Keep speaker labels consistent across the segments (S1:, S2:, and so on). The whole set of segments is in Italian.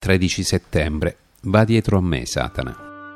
S1: 13 settembre. Va dietro a me, Satana.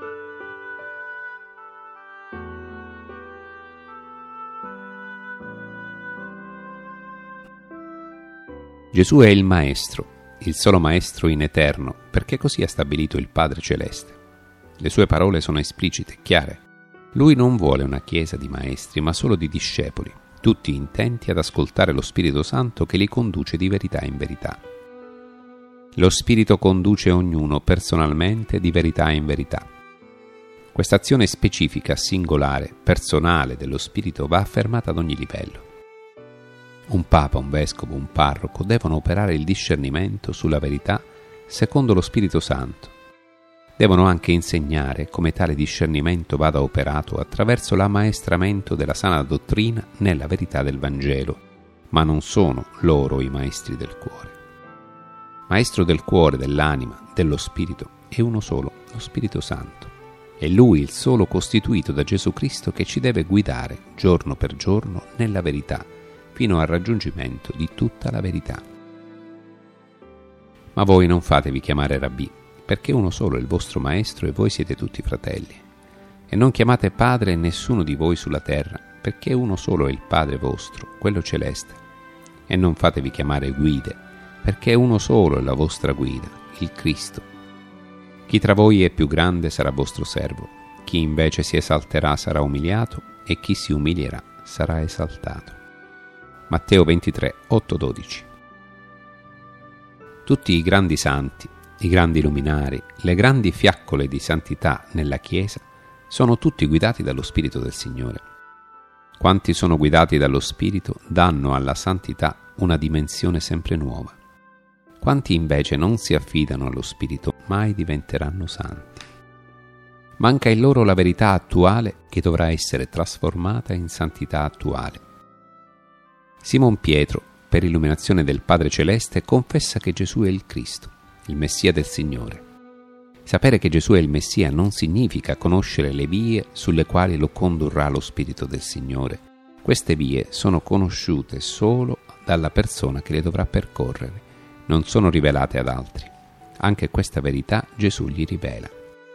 S1: Gesù è il Maestro, il solo Maestro in eterno, perché così ha stabilito il Padre Celeste. Le sue parole sono esplicite, chiare. Lui non vuole una chiesa di maestri, ma solo di discepoli, tutti intenti ad ascoltare lo Spirito Santo che li conduce di verità in verità. Lo Spirito conduce ognuno personalmente di verità in verità. Questa azione specifica, singolare, personale dello Spirito va affermata ad ogni livello. Un Papa, un Vescovo, un Parroco devono operare il discernimento sulla verità secondo lo Spirito Santo. Devono anche insegnare come tale discernimento vada operato attraverso l'ammaestramento della sana dottrina nella verità del Vangelo, ma non sono loro i maestri del cuore. Maestro del cuore, dell'anima, dello spirito è uno solo, lo Spirito Santo. È Lui il solo costituito da Gesù Cristo che ci deve guidare giorno per giorno nella verità, fino al raggiungimento di tutta la verità. Ma voi non fatevi chiamare Rabbì, perché uno solo è il vostro Maestro e voi siete tutti fratelli. E non chiamate Padre nessuno di voi sulla terra, perché uno solo è il Padre vostro, quello celeste. E non fatevi chiamare guide, perché uno solo è la vostra guida, il Cristo. Chi tra voi è più grande sarà vostro servo, chi invece si esalterà sarà umiliato, e chi si umilierà sarà esaltato. Matteo 23, 8-12. Tutti i grandi santi, i grandi luminari, le grandi fiaccole di santità nella Chiesa sono tutti guidati dallo Spirito del Signore. Quanti sono guidati dallo Spirito danno alla santità una dimensione sempre nuova. Quanti invece non si affidano allo Spirito mai diventeranno santi. Manca in loro la verità attuale che dovrà essere trasformata in santità attuale. Simon Pietro, per illuminazione del Padre Celeste, confessa che Gesù è il Cristo, il Messia del Signore. Sapere che Gesù è il Messia non significa conoscere le vie sulle quali lo condurrà lo Spirito del Signore. Queste vie sono conosciute solo dalla persona che le dovrà percorrere, non sono rivelate ad altri. Anche questa verità Gesù gli rivela.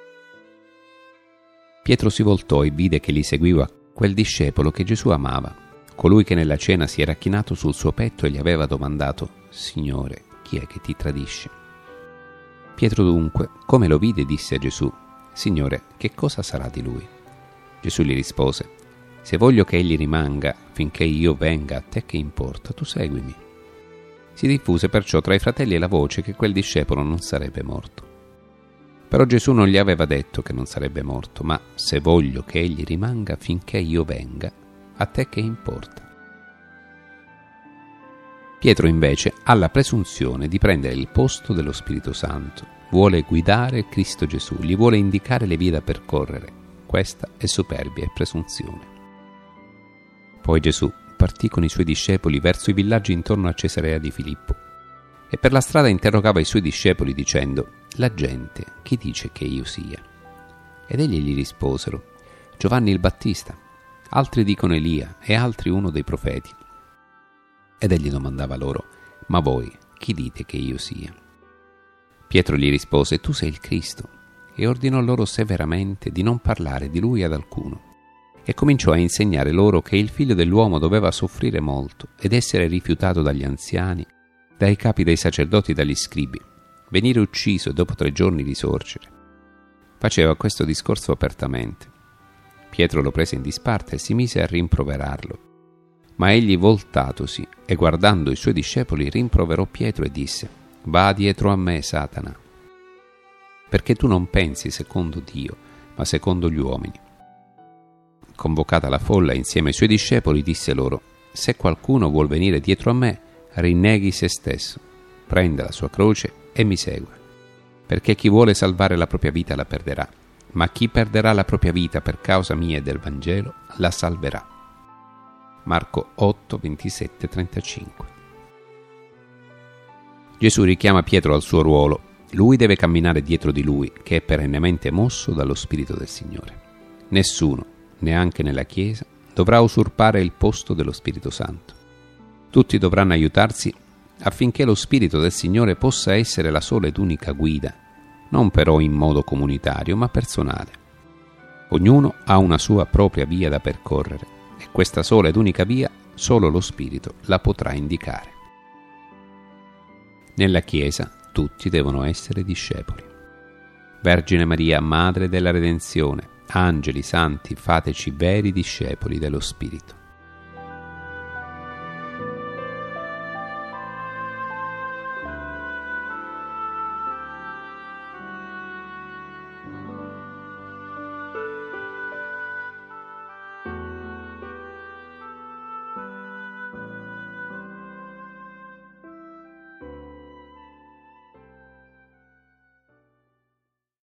S1: Pietro si voltò e vide che gli seguiva quel discepolo che Gesù amava, colui che nella cena si era chinato sul suo petto e gli aveva domandato: «Signore, chi è che ti tradisce?» Pietro dunque, come lo vide, disse a Gesù: «Signore, che cosa sarà di lui?» Gesù gli rispose: «Se voglio che egli rimanga finché io venga, a te che importa? Tu seguimi». Si diffuse perciò tra i fratelli la voce che quel discepolo non sarebbe morto. Però Gesù non gli aveva detto che non sarebbe morto, ma «se voglio che egli rimanga finché io venga, a te che importa?» Pietro invece ha la presunzione di prendere il posto dello Spirito Santo, vuole guidare Cristo Gesù, gli vuole indicare le vie da percorrere. Questa è superbia e presunzione. Poi Gesù partì con i suoi discepoli verso i villaggi intorno a Cesarea di Filippo e per la strada interrogava i suoi discepoli dicendo: «La gente chi dice che io sia?» Ed egli gli risposero: «Giovanni il Battista, altri dicono Elia e altri uno dei profeti». Ed egli domandava loro: «Ma voi chi dite che io sia?» Pietro gli rispose: «Tu sei il Cristo», e ordinò loro severamente di non parlare di lui ad alcuno. E cominciò a insegnare loro che il Figlio dell'uomo doveva soffrire molto ed essere rifiutato dagli anziani, dai capi dei sacerdoti e dagli scribi, venire ucciso e dopo 3 giorni risorgere. Faceva questo discorso apertamente. Pietro lo prese in disparte e si mise a rimproverarlo. Ma egli, voltatosi e guardando i suoi discepoli, rimproverò Pietro e disse: «Va dietro a me, Satana, perché tu non pensi secondo Dio, ma secondo gli uomini». Convocata la folla insieme ai suoi discepoli, disse loro: «Se qualcuno vuol venire dietro a me, rinneghi se stesso, prenda la sua croce e mi segua. Perché chi vuole salvare la propria vita la perderà, ma chi perderà la propria vita per causa mia e del Vangelo la salverà». Marco 8, 27, 35. Gesù richiama Pietro al suo ruolo. Lui deve camminare dietro di lui, che è perennemente mosso dallo Spirito del Signore. Nessuno, neanche nella Chiesa, dovrà usurpare il posto dello Spirito Santo. Tutti dovranno aiutarsi affinché lo Spirito del Signore possa essere la sola ed unica guida, non però in modo comunitario, ma personale. Ognuno ha una sua propria via da percorrere e questa sola ed unica via solo lo Spirito la potrà indicare. Nella Chiesa tutti devono essere discepoli. Vergine Maria, Madre della Redenzione, angeli, santi, fateci veri discepoli dello Spirito.